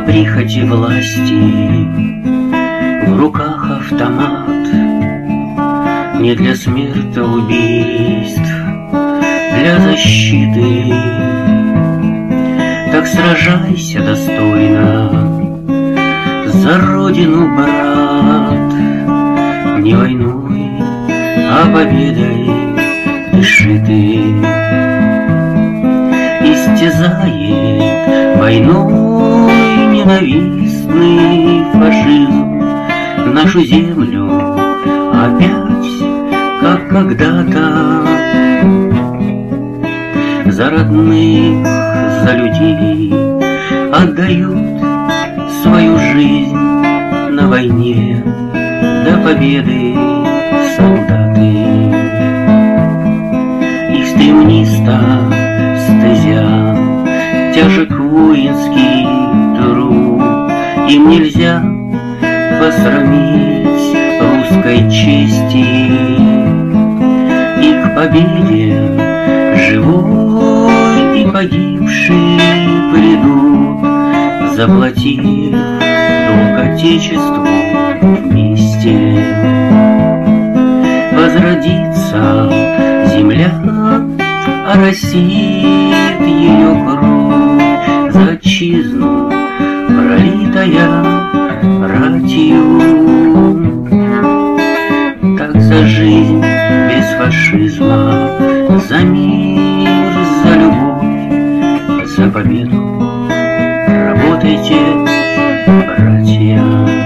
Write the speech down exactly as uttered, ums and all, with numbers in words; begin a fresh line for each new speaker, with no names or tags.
прихоти власти, в руках автомат. Не для смертоубийств, для защиты. Так сражайся достойно за родину, брат. Не войной, а победой дыши ты. Истязает войной ненавистный фашизм нашу землю опять, как когда-то. За родных, за людей отдают свою жизнь на войне до победы солдаты. Их стремниста стезя, тяжек воинский труд. Им нельзя посрамить русской чести. И к победе живой и погибший придут, заплатив долг Отечеству вместе. Возродится земля, оросит ее кровь за отчизну, пролитая ратью. Так за жизнь без фашизма, за мир, за любовь, за победу работайте, братья.